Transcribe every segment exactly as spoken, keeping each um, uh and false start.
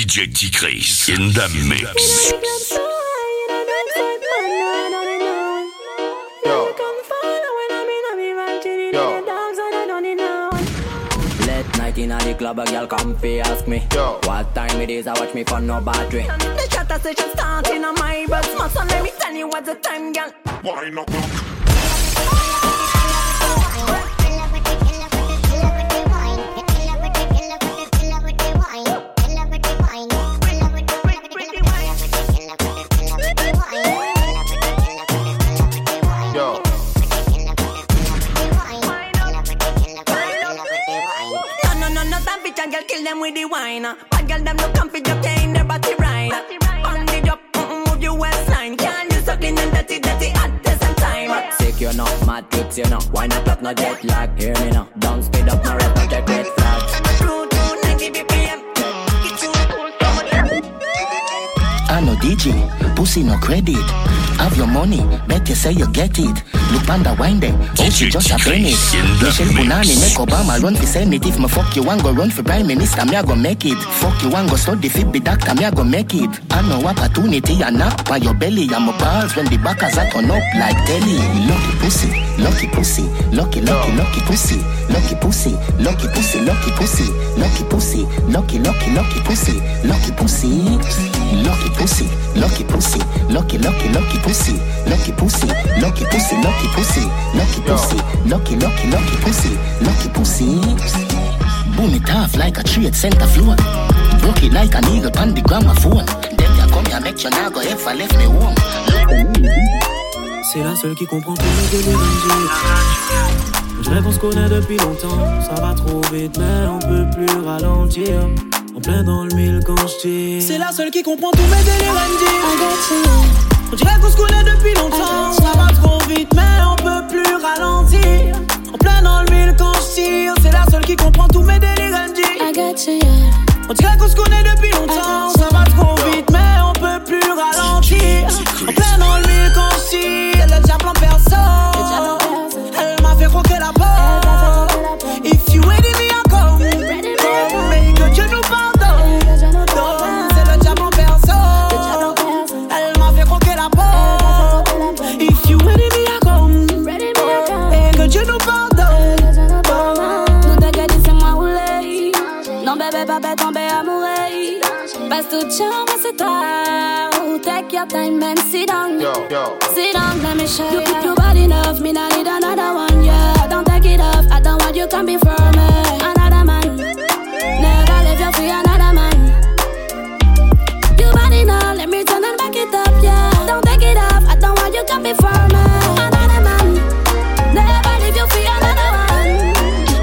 D J T-Chris in the mix. Inna the club, a girl come fi ask me Yo. What time it is, I watch me for no battery. The chatter session starting on my bus. So let me tell you what's the time, girl. Why not? Girl kill them with the wine. Bad girl them look comfy, just in their body right. On the job, move your waistline. Can't you suckling and dirty, dirty at the same time. Sick you know, mad trips you know. Why not up no jet lag? Hear me now. Don't speed up, no red, no jet red flag. Crew to ninety B P M. I know D J, pussy no credit. Have your money, bet you say you get it. Look panda wine them, oh she just a penny. Michelle Punani make Obama run for Senate. If me fuck you and go run for Prime Minister, me I go make it. Fuck you and go study fit be doctor, me I go make it. I know opportunity and knock by your belly. I'm a balls when the backers are turn up like telly. Lucky pussy, lucky pussy, lucky lucky lucky pussy, lucky pussy, lucky pussy, lucky pussy, lucky pussy, lucky lucky lucky pussy, lucky pussy, lucky pussy, lucky pussy, lucky lucky lucky pussy, lucky pussy, lucky pussy, lucky pussy, lucky pussy, lucky lucky lucky pussy, lucky pussy. Boom it off like a trade center floor. Broke it like an eagle on the gramophone. Then you come here make you now go ever left me home. C'est la seule qui comprend tous les délires. On dirait qu'on se connaît depuis longtemps. Ça va trop vite mais on peut plus ralentir. En plein dans le mille quand je tire. C'est la seule qui comprend tous mes délires M D. On dirait qu'on se connaît depuis longtemps. Ça va trop vite mais on peut plus ralentir. En plein dans le mille quand je tire. C'est la seule qui comprend tous mes délires M D. On dirait qu'on se connaît depuis longtemps. Ça va trop vite mais on peut plus ralentir. En plein dans le mille quand je tire. Le diable en personne. Elle m'a fait croquer la porte. If you ready me I come. Mais que Dieu nous pardonne. C'est le diable en personne. Elle m'a fait croquer la porte. If you ready me I come. Et que Dieu nous pardonne. Nous t'inquiète c'est moi roulé. Non bébé pas bête tomber amoureux. Passe tout charme c'est toi. Take your time and sit down. Yo, yo. Sit down, let me show you. You keep your body enough, me not need another one, yeah. Don't take it off, I don't want you can be for me. Another man, never leave you for another man. Your body now, let me turn and back it up, yeah. Don't take it off, I don't want you can be for me. Another man, never leave you for another one.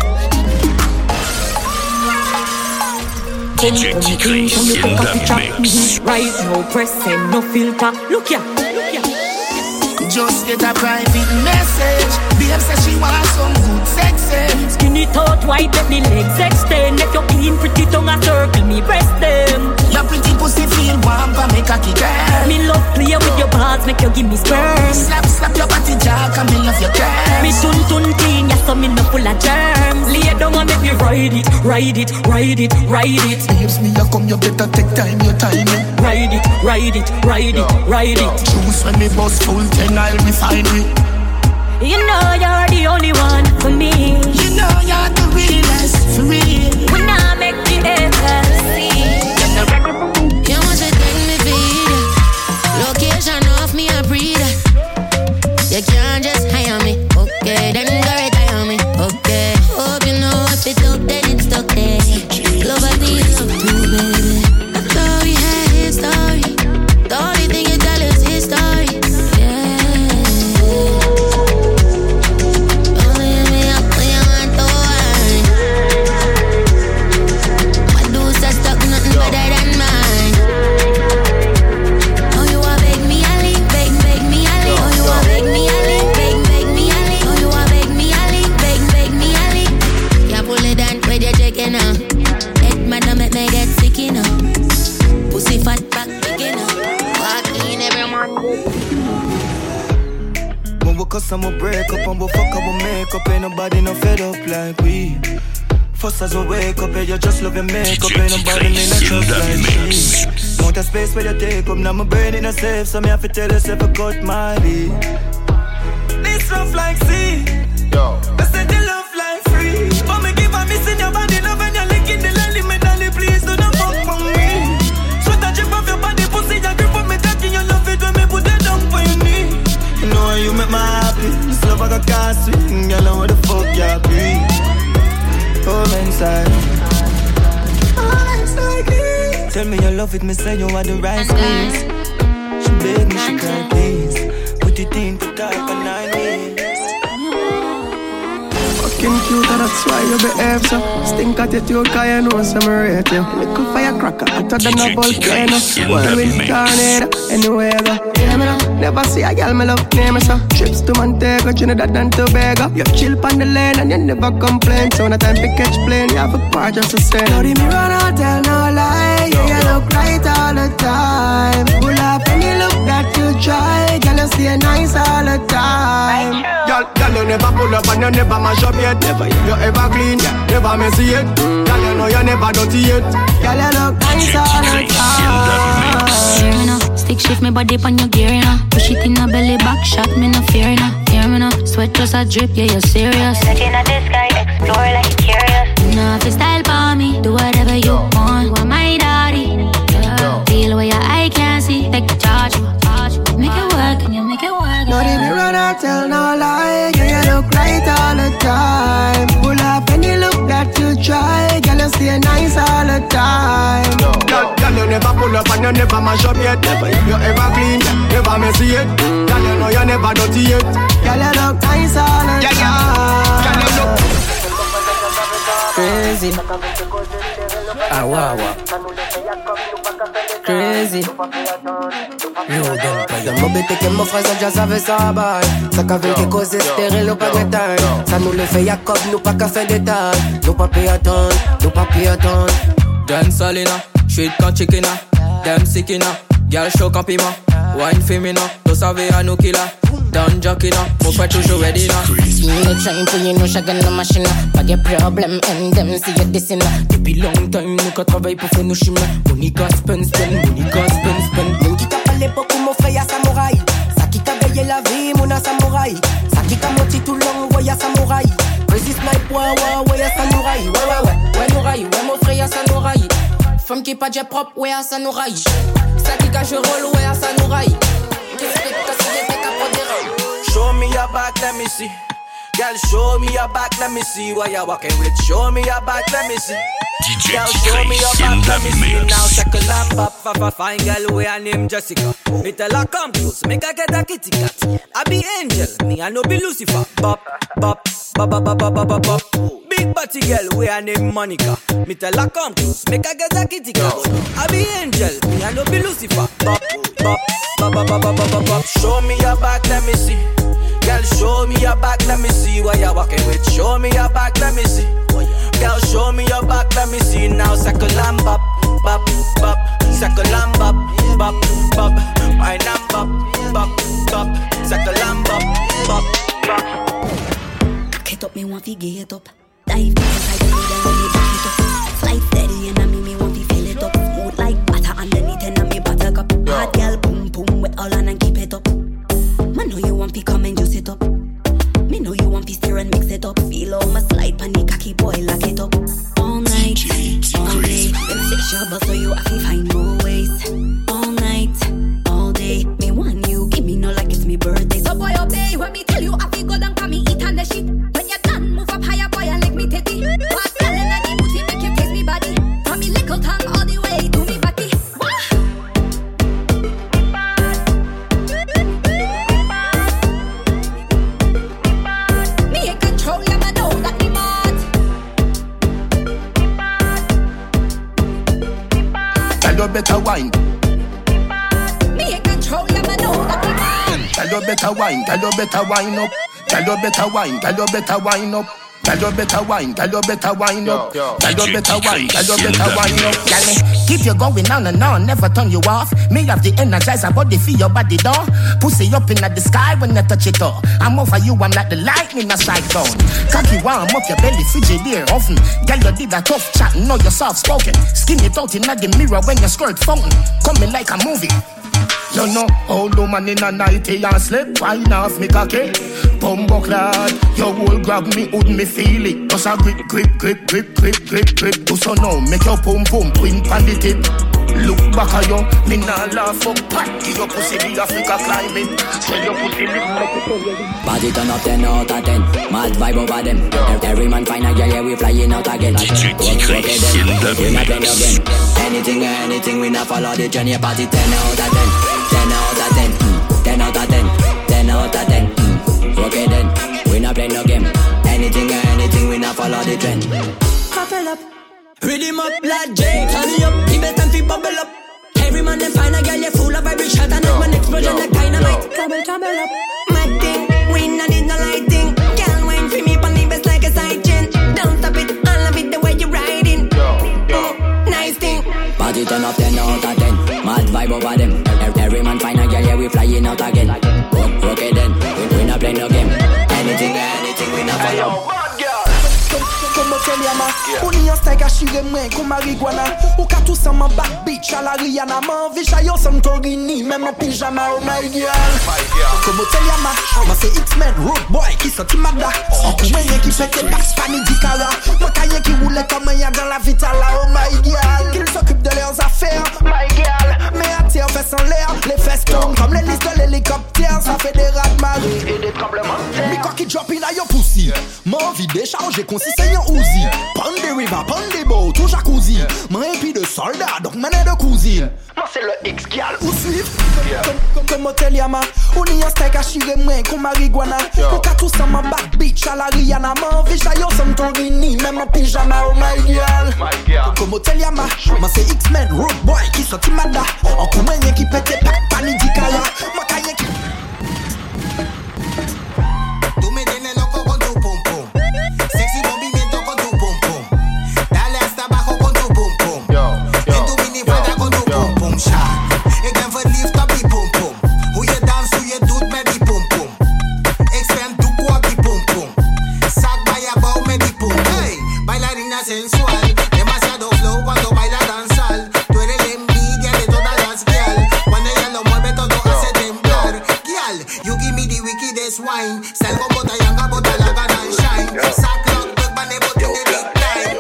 D J T-Chris in the mix. Right now, pressing, no filter. Look ya, look ya. Just get a private message. Babe says she wants some good sex. Skinny thought white, let the legs extend. Let your clean pretty tongue a circle me breast them. Your pretty pussy feel warm for me cocky girl. Me love play with your balls, make you give me sperm. Slap, slap your body jack and me love your curves. Me tun tun clean, yeah, so me no full of germs. Lay down and make me ride it, ride it, ride it, ride it. Babes, me a come, you better take time, your time. Ride it, ride it, ride it, ride it. Choose when me bust full ten, I'll refine it. You know you're the only one for me. You know you're the realest, for real. When I make the haters see. You want to take me video. Location off me a breather. You can't just hire me. Okay, then go retire me. Okay, hope you know if it's up then it's stuck there. Love I need love too, baby. I thought we had his story. The only thing you tell is his story. Yeah. Only me up when you want to wine. My dudes are stuck, nothing better than mine. Oh, you want beg me, I leave, beg, beg me, I leave. Oh, you want beg me, I leave, beg, beg me, I leave. Oh, you want beg me, I leave, beg, beg me, I leave. Yeah, pull it down, where you checking out? Head madam, make me get sick, you know. Pussy fat back, big, you know. Walk in every morning. When we cuss, I'ma break up, and we fuck, I'ma make up. Ain't nobody no fed up like we. First as I wake up, you just love your makeup. Ain't nobody in a trust like she. Want a space where you take up, now my brain in a safe. So me have to tell yourself I cut my lead. This rough like sea. Yo. I said you love like free. But me give a miss in your body, love and you're licking the lily. Me dolly, please do not fuck for me. Sweat a drip off your body, pussy, you grip on me, touching you love it when me put it down for your knee. You know you make me happy. This love I got can't swing. Girl, know what the fuck you be. Come inside. Oh, inside me. Tell me you love it, me say you are the right squeeze. She beg me, she can't please. Put it in the type of nine ways. Fucking cute, and that's why you behave so. Stink attitude, cause you know some rate you. Little firecracker, hotter than a volcano. Whirlwind tornado, anywhere I go. Yeah, me know. Never see a girl me love name me so. Trips to Montego, Trinidad and Tobago. You chill on the lane and you never complain. So when the time to catch plane, you have a part just to say. Now the mirror not tell no lie. Yeah, you look right all the time. Pull up any look that you try. Girl, you stay nice all the time. Girl, girl, you never pull up and you never mash up yet. Never, you ever clean, yeah, never messy yet. Girl, you know you never dirty yet. Girl, you look nice all the time. Stick shift me body on your gear, you know. Push it in a belly back shot, me no fear, you know. Fear me no, sweat just a drip, yeah, you're serious. Looking at this guy, explore like you're curious. You know if you style for me, do whatever you want. You are my daddy, yeah. Feel where your eye can't see, take the charge. Make it work, and you make it work. No, the mirror not tell no lie. Yeah, you look right all the time. Pull up any look that you try. Girl, you stay nice all the time. Girl, girl, you never pull up and you never mash up yet. Never, you ever clean, never messy yet. Girl, you know you never dirty yet. Girl, you look nice all the time. Girl, you look crazy. Ah, wow, wow. Crazy. Dans mon bébé que mon frère déjà savait ça bail. Ça qu'avait des causes stériles ou pas de temps. Ça nous le fait Jacob, nous pas qu'à faire des tas. Nous pas payer attendre, nous pas payer attendre. Dan Salina, street con chickina. Dem sickina, girl show quand piment. Wine féminin, tout savez à nous qui l'a. Don jockey na, mon frère toujours ready na. You no trying to you know chacun la machine. Pas de problème, and them see you dessine. Depuis long time, nous qu'à travailler pour faire nos chemins. Monica spend, spend, Monica spend, spend. Mon qui t'a parlé beaucoup, mon frère y'a samouraï. Ça qui t'a veillé la vie, mon a samouraï. Ça qui t'a menti tout long, ouais y'a samouraï. Vas-y snipe, ouais ouais ouais y'a samouraï. Ouais ouais ouais, ouais nouraï, ouais mon frère y'a samouraï. Femme qui pas de propre, ouais y'a samouraï. Ça qui cache rôle, ouais y'a samouraï. Show me your back, let me see. Girl, show me your back, let me see what you're walking with. Show me your back, let me see. D J Girl, show me your back, let me see. Now second lamp up, up, up, fine girl, we her name Jessica. Me tell her come close, make her get a kitty cat. I be angel, me I no be Lucifer. Bop, bop, bop, bop, bop, bop, bop, bop. Big body girl, we her name Monica. Me tell her come close, make her get a kitty cat. I be angel, me I no be Lucifer. Bop, bop, bop, bop, bop, bop, bop, bop. Show me your back, let me see. Girl, show me your back, let me see what you're walking with. Show me your back, let me see. Girl, show me your back, let me see. Now circle and bop, bop, bop. Circle and bop, bop, bop. Wine and bop, bop, bop. Circle and bop, bop, bop. Get up, me want to get up. Dive deep inside the road and really back it up. Slide steady and I me, me want to fill it up. Smooth like butter underneath and I me buttercup. Hard girl, boom, boom, with all on and keep it up. Man, know you want to come and juice it up. Me know you want to stir and mix it up. Feel all my slide, panic, cocky boy, lock it up. All night, all day. Them sexual, so you have to find more ways. All night, all day. Me want you, give me no like it's me birthday. So boy, obey when me tell you, I feel good and come me eat on the shit. When you're done, move up higher, boy, and let me teddy. What telling and the booty make you taste me body. From me little tongue all the way to me body. You better wine. Me in control, yeah, man, know that we man. Tell you better wine, tell you better wine up. Tell you better wine, tell you better wine up. Girl, you better wine, girl, you better wine up. Girl, you better wine, girl, you better wine up. Girl, me keep you going on and on, never turn you off. Me have the energizer body for your body door. Pussy up in the sky when you touch it all. I'm over you, I'm like the lightning a cyclone. Cocky warm up your belly, Frigidaire oven. Girl, you did a tough chat, know you're soft spoken. Skin it out in the mirror when your skirt fountain. Coming like a movie. You know, old woman in a nightie and slip wine off me cocky. Bumbo clad, your will grab me, would me feel it. Just a grip, grip, grip, grip, grip, grip, grip. Do so now, make your pum pum twin pan the tip. Look back at you, me nah laugh fuck pat. Give your pussy the Africa climbing. Tell your pussy live. Body turn up ten out of ten. Mad vibe over them. Every man find a girl, yeah we flying out again. D J T-Craze in the mix. Anything, anything, we not follow the journey. Body ten out of ten. Ten out of ten. Ten out of ten. Ten out of ten. Okay then, we not play no game. Anything, anything, we not follow the trend. Couple up. Rhythm up like Jay, turn it up, keep it time to bubble up. Every man them find a girl, you full of every shot and make an explosion like dynamite. Trouble, trouble up. Mad thing, we not need no lighting. Girl, wine for me, pon the best like a side chain. Don't stop it, I love it the way you riding. Oh, nice thing. Body turn up ten out of ten. Mad vibe over them. Every man find a girl, yeah we flying out again. Okay then, we, we not play no game. Anything, anything, we not follow. Comme hôtel Yama, ou ni un steak à chirer moins comme marijuana. Ou qu'à tout ça m'en back bitch à la Rihanna. M'envie chaillot sans Torini, même en pyjama, oh my girl. Comme hôtel Yama, moi c'est X-Men, road boy qui sorti Magda. En coup moyen qui fait tes bacs, panique du cara. Moi cahier qui roule comme un y'a dans la vitale, oh my girl. Qu'ils s'occupent de leurs affaires, my girl. Mais à terre, fesses en l'air, les fesses tombent comme l'hélice de l'hélicoptère. Ça fait des rats de marée et des tremblements de terre. Mais quoi qui drop in à yo pussy, m'envie décharger consistent en Uzi. Pon de river, pon de boat, tout jacuzzi. Moi épi de soldat, donc mané de cousine. Moi c'est le X-Gal, ou suivre comme, comme hôtel Yama. Ou ni un steak à chirer moins comme marijuana. Ou qu'à tout ça m'en back bitch à la Rihanna. M'envie chaillot sans Torini, même en pyjama, oh my girl. Comme hôtel Yama, moi c'est X-Men, road boy qui sorti Magda. En coup moyen qui pète les packs, panique du cara. Moi cahier qui... Tú me tienes loco con tu pum pum. Sexy movimiento con tu pum pum. Dale hasta abajo con tu pum pum. En tu minifalda con tu pum pum. Sha. Ik ben verliefd op die pum pum. Hoe je danst, hoe je doet met die pum pum. Ik spam doekoe op die pum pum. Zak bij je bouw met die pum. Hey, bailarina sensual. Demasiado flow cuando baila danzal. Tú eres la envidia de todas las girl. Cuando ella lo mueve todo hace temblar. Girl, you give me the wickedest wine. Salgo bota yanga, bota la gana and shine. Sack lock, big bane, bota in the big time.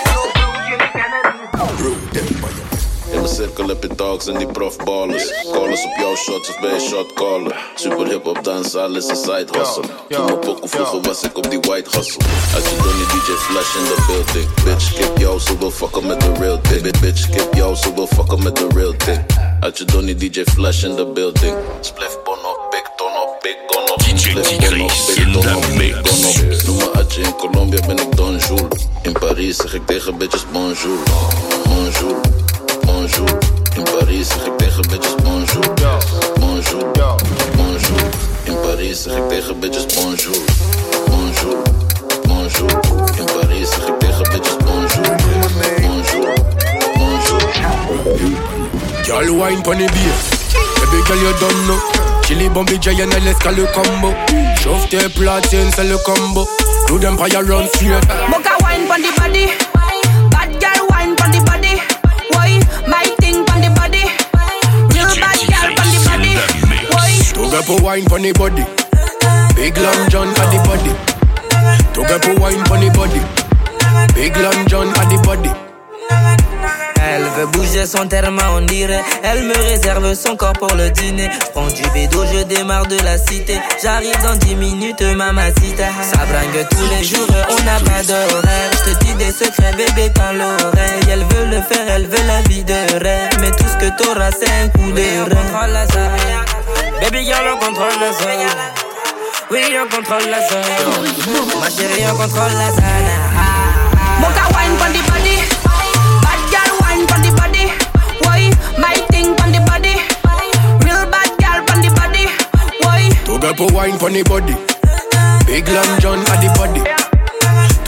In de cirkel heb je dogs en die profballers. Callers op jouw shots of bij je shotcaller. Super hip hop dansen, alles een side hustle. Toen mijn pokoe vroeger was ik op die white hustle. Uit je Donnie D J Flash in the building. Bitch, kip jou, ze wil fucken met de real thing. Bitch, kip jou, ze wil fucken met de real thing. Uit je Donnie D J Flash in the building. Spliff bon op, big ton op, big gun op. D J T-Craze in the mix. Noem me Atje, in Colombia ben ik Don Jules. In Parijs zeg ik tegen bitches bonjour. Bonjour, bonjour. In Parijs zeg ik tegen bitches bonjour. Bonjour, bonjour. In Parijs zeg ik tegen bitches bonjour. Bonjour, bonjour. In Parijs zeg ik tegen bitches bonjour. Bonjour, bonjour. Girl wine pon the beat. Baby girl you don't know. Chili bombi giant and let's call le combo. Chauffe tes platines c'est le combo. Do them fire run straight. Mocha wine pon the body. Bad girl wine pon the body. Why my thing pon the body. Real bad girl pon the body. Why? To get for wine pon the body. Big long john pon the body. To get for wine pon the body. Big long john pon the body. Elle veut bouger son terme, on dirait. Elle me réserve son corps pour le dîner. J'prends du bédo, je démarre de la cité. J'arrive dans dix minutes, mamacita. Ça bringue tous les jours, on n'a pas d'horaire. J'te dis des secrets, bébé, dans l'oreille. Elle veut le faire, elle veut la vie de rêve. Mais tout ce que t'auras, c'est un coup de rein. On contrôle la zone. Baby girl, on contrôle la zone. Oui, on contrôle la zone. Ma chérie, on contrôle la zone. Mocha wine pon the body. On the body, why my thing on the body, real bad girl on the body, why? To get for wine on the body, big long john on the body.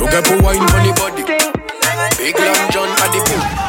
To get for wine for the body. Big Long John at the pool.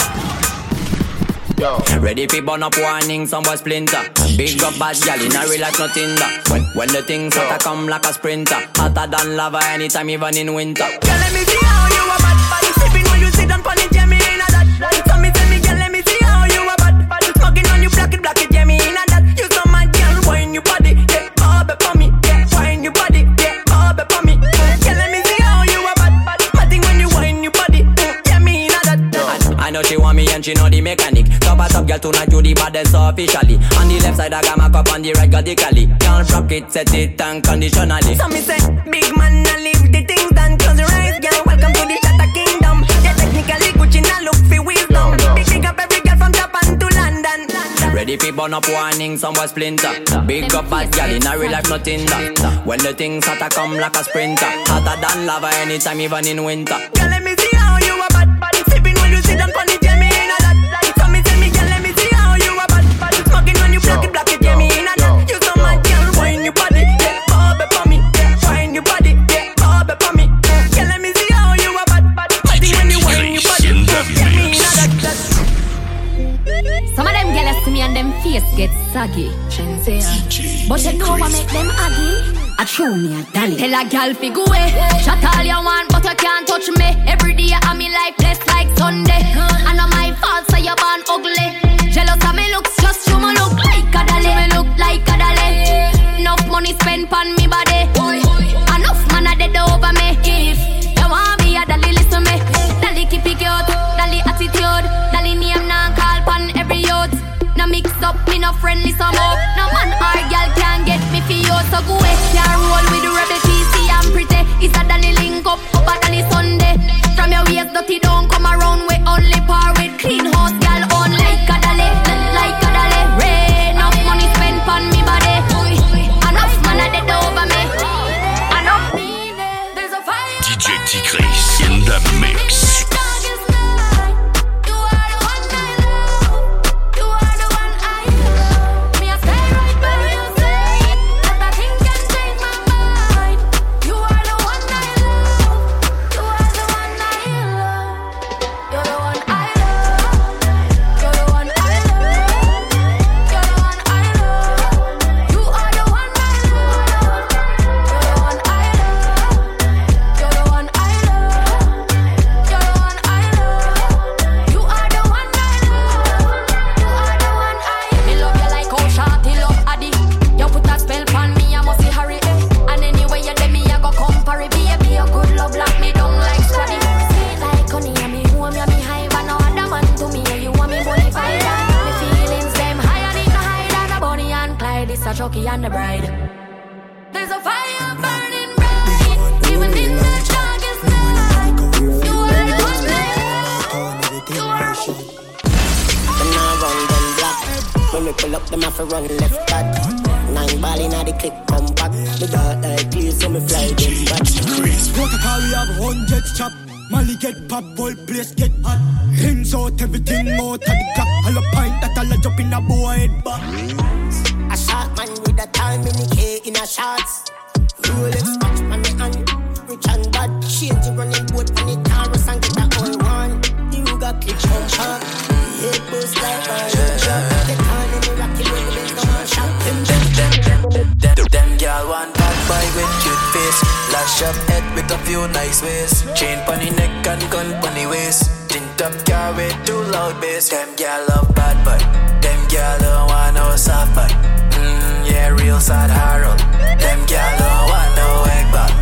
Ready for burn up warning, some boy splinter. Big up bad gal in a real life nothing that. When, when the things start to come like a sprinter. Hotter than lava anytime even in winter. Girl, let me see how you a bad bad. Sipping when you sit down pon it, yeah me in a that. So me tell me, girl, let me see how you a bad bad. Smoking on you, block it, block it, yeah me in a that. You so mad, girl, wine your body, yeah, bob it for me, yeah, wine your body, yeah, bob it for me. Girl, let me see how you a bad bad. Matting when you wine your body, yeah me in a that. I, I know she want me and she know the mechanic. Top a top girl tonight you the baddest officially. On the left side I got my cup, on the right got the cali. Can't rock it, set it unconditionally. So me say, big man, I leave the things done. Close your eyes, girl, welcome to the Shatter Kingdom. Yeah, technically Gucci now look for wisdom. Big big up every girl from Japan to London. Ready for burn up warning, some boy splinter. Big up bad gal in a real life nothing that. When the things start to come like a sprinter. Hotter than lava anytime even in winter. Girl, let me see how you a bad bad. Sipping when you sit down pon it, yeah me in a that. So me tell me, girl, let me see how you a bad bad. Smoking when you block it, block it, yeah me in a that. You so mad, girl, wine your body, yeah, bob it for me, yeah, wine your body, yeah, bob it for me. Girl, let me see how you a bad bad. Matting when you wine your body, yeah me in a that. Some of them girls see me and them face get saggy. But you know what make them aggy? I show me a dolly. Tell a girl fi go away. Shut all you want, but you can't touch me. Every day I'm in life blessed like Sunday. And not my fault, so you born ugly. Jealous of me looks, just you me look like a dolly. Me look like a dolly. Enough money spent on me body. Enough man a dead over me. If you want me a dolly, listen me. Dolly keep it cute, dolly attitude, dolly name now call pon every youth. No mix up, me no friendly some more. No man or girl can get me for you. So go away, can't roll with the rebel P C and pretty. It's a dolly link up, up a dolly Sunday. From your waist dirty don't come around. We only par with clean house girl on like a dolly, like a dolly. Rain, enough money spent on me body. Enough man a dead over me. Enough me, there's a fire. D J T-Chris in the mix. Chucky and the bride. There's a fire burning bright, even in the darkest night. You are the one night. You are the one. When I run them black, when we pull up them off a run left back. Nine ball inna the click come back. The dark like clear so me fly them back. Protocol we have hundred chop. Molly get pop, ball place get hot. Rims out everything out of the gap. All a pint that all a drop in a boy head back. A shot man with a time in the K in a shots. Rolex watch on the hand, rich and bad. Change the running boat on the Taurus and get a whole one. You got click on shot, head boost like a shot. Get on in the rocky when the best come on shot. Them, them, them, them, them, them girl want bad boy with cute face. Lash up head with a few nice ways. Chain pon the neck and gun pon the waist. Tint up car with too loud bass. Them girl love bad boy. Them girl don't want no soft boy. Mm, yeah, real sad Harold. Them girl don't want no egg back.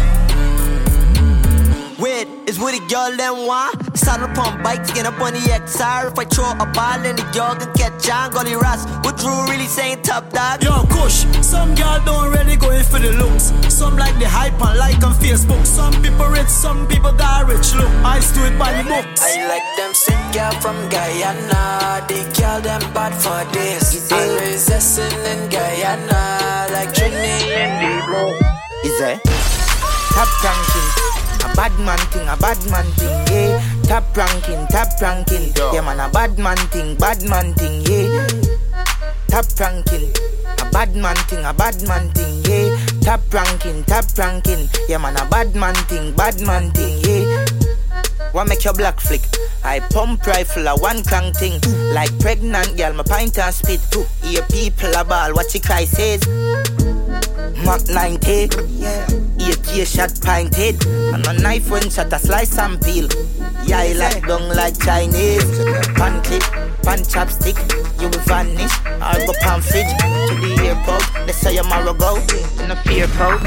Wait, is what the girl them want? Saddle pump bikes, get up on the X R. If I throw a ball in the girl can catch on. Gully Ross, what Drew really saying top dog? Yo, Kush, some girl don't really go in for the looks. Some like the hype and like on Facebook. Some people rich, some people got rich look. I do it by the books. I like them sick girl from Guyana. They girl them bad for this. Always zessin in Guyana. Like Trini and Debo. Is it? Top ranking. A bad man thing, a bad man thing, yeah. Top ranking, top ranking. Yo. Yeah man, a bad man thing, bad man thing, yeah. Top ranking. A bad man thing, a bad man thing, yeah. Top ranking, top ranking. Yeah, man, a bad man thing, bad man thing, yeah. What make your black flick? I pump rifle a one crank thing. Like pregnant girl, my pint and spit. Hear people a ball, what you cry says. Mach ninety, yeah. Eight year shot pint head. And a knife when shot a slice and peel. Yeah, I like dung like Chinese. Pan clip, pan chopstick. You will vanish, I'll go pan fridge. To the airport, they say your marrow go. In a fear coat.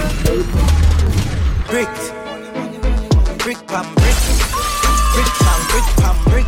Bricks. Brick pan brick. Brick pan brick pan brick.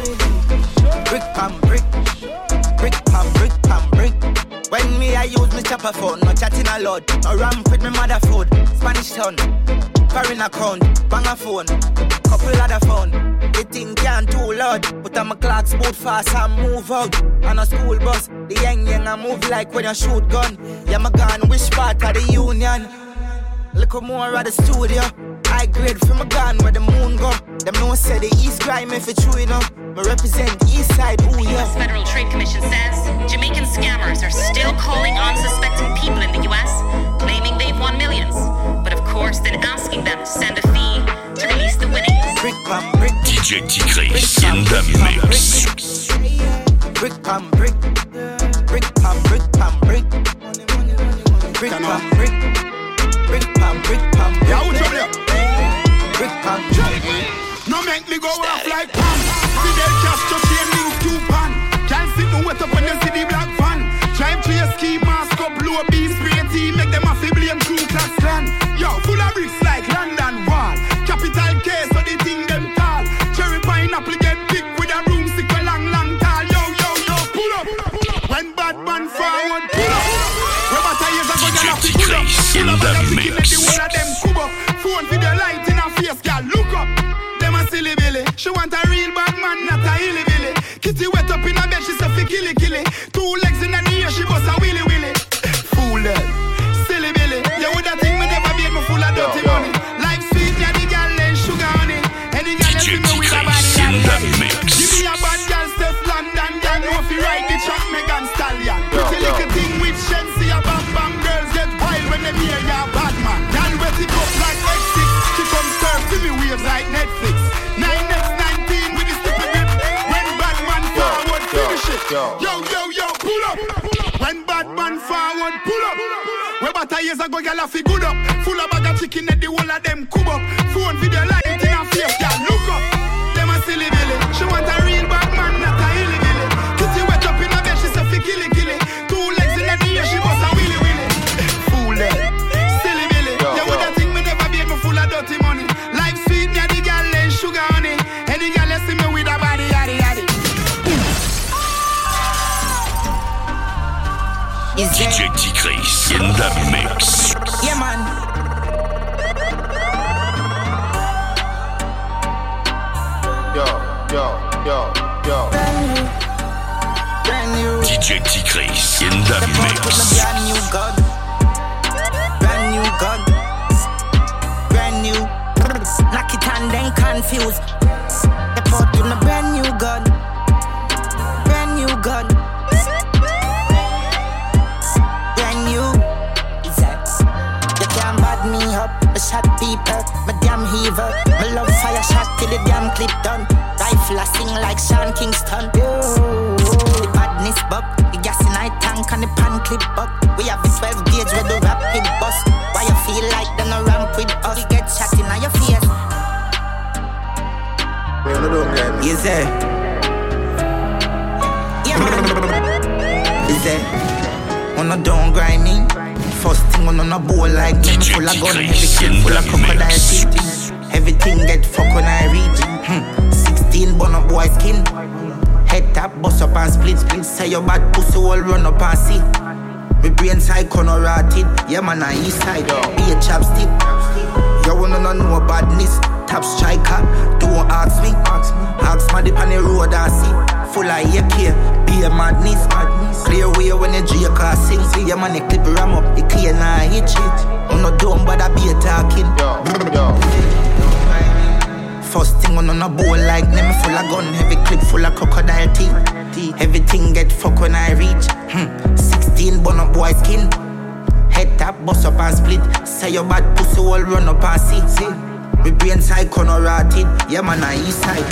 Brick pan brick. Brick pan brick pan brick. When me I use my chopper phone, no chatting a lot. No ramp with my mother food. Spanish town, foreign account, bang a phone, couple other phone. The thing can't too loud, but I'm a clock boot fast and move out. On a school bus, the young young I move like when you shoot gun. Yeah, my gun, which part of the union? Look more at the studio. I grade from a gun where the moon go. Them no say the East crime if it's true enough. Me represent East Side, ooh yeah. The U S Federal Trade Commission says Jamaican scammers are still calling unsuspecting people in the U S, claiming they've won millions. But of course, then asking them to send a fee to release the winnings. Brick pam brick. D J Tigris in the mix. Brick pam brick. Brick pam brick pam brick. Brick pam brick. Brick pam brick pam brick. Yeah, what's up there? Brick pam. No make me go off like pam. Fidel Castro chain link two pan. Can't sit no wet up when you see the black van. Drive to your ski mask up, blow beam spray team, make them a fi blame Ku Klux Klan. Yo, full of bricks like London Wall. Capital K, so the thing them tall. Cherry pineapple get big with a broomstick a long, long tall. Yo, yo, yo, pull up. When bad man forward, pull up. Rubber tires are going to have to pull up. Pull up and have to kill the whole of them cuba. Phone for the light in her face, girl, look up. Them a silly billy. She want a real bad man, not a hilly billy. Kitty wet up in her bed, she say fi killy killy. Two legs in the ear, she bust a willy willy. Fool them, silly billy. You would have think me never be me full of dirty money. Life sweet, yeah, the girl and sugar honey. Any girl that see me with a bad girl. Give me a bad girl, Steph London, girl. Know if you ride the track, Megan Stallion. Pretty little thing with Shensi, a bam bam. Girls get wild when they hear ya bad man. Girl wet it up like X six. She come serve to me waves like Netflix. nine X nineteen with the stupid whip. When bad man forward, finish it. Yo, yo, yo, pull up. When bad man forward, pull up. Where about years ago, girl, I feel good up. Full of bag of chicken and the whole of them cub up. Phone video light in her face, girl, look up. Them a silly billy. She want a real bad man, not a hilly billy. Kitty wet up in her bed, she say fi killy killy. Two legs in the ear, she bust a willy willy. Fool them, silly billy. You woulda think me never be me full of dirty money. Life sweet, yeah, the girl and sugar honey. Any girl that see me with a body, yaddy yaddy. D J Tigris in the mix. Yeah, man. Yo, yo, yo, yo. Brand new, brand new. D J Tigris in the mix. Brand new gun, brand new gun, brand new. Knock it and then confused. They put in a brand new gun, brand new gun, brand new. You can't bad me up, I shot people, my damn heaver. My love fire shot till the damn clip done. Rifle I sing like Sean Kingston. The badness buck, the gas in I tank and the pan clip buck. We have the twelve gauge with the rapid bus. Why you feel like them a ramp with us? You get shot in your face. Is it? Yeah, man. Is it? On a don't grind me. First thing on a bowl like me, full of gun, heavy clip full of crocodile teeth. Everything get fuck when I reach. Hmm. Sixteen bun up boy skin. Head tap, bust up and split split. Say your bad pussy all run up and see. My brain side corner rotted. Yeah man, I east side, be a chapstick. You wanna know badness. Top striker, don't ask me. Ask me dip on the road I see. Full of A K, be a madness. Clear way when the J car sing. See your man, the clip ram up, the clear now hitch it. I'm not dumb, but I be a talking. First thing on a bowl like them, full of gun, heavy clip full of crocodile teeth. Everything get fuck when I reach. Hmm. Sixteen bun up boy skin. head tap, bust up and split. Say your bad pussy all run up and see. See, we brain side corner rotted. Yeah man, I east side.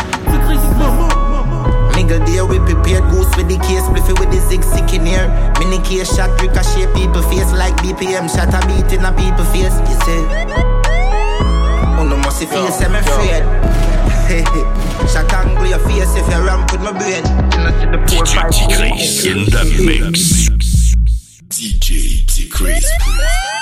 Nigga there we prepared goose with the case, spliffy with the zig sick in here. Mini case shot, ricochet people face like B P M shot a beat in a people face. You say, oh no must feel yo, I'm afraid. Shot angle your face if you ramp with my brain. You know see the four five D J T-Chris in the mix. D J T-Chris.